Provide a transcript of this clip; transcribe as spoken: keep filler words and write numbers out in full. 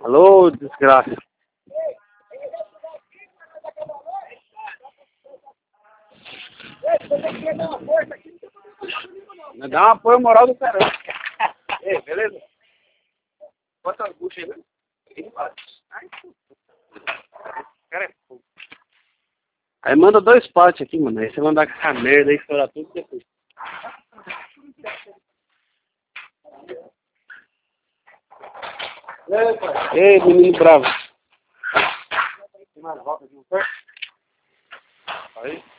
Alô, desgraça. Dá um apoio moral do caramba. Ei, beleza? Bota as buchas aí, né? Cara, é fogo. Aí manda dois potes aqui, mano. Aí você manda com essa merda aí, estourar tudo depois. Ei, menino bravo. Tem mais volta de um perto? Aí.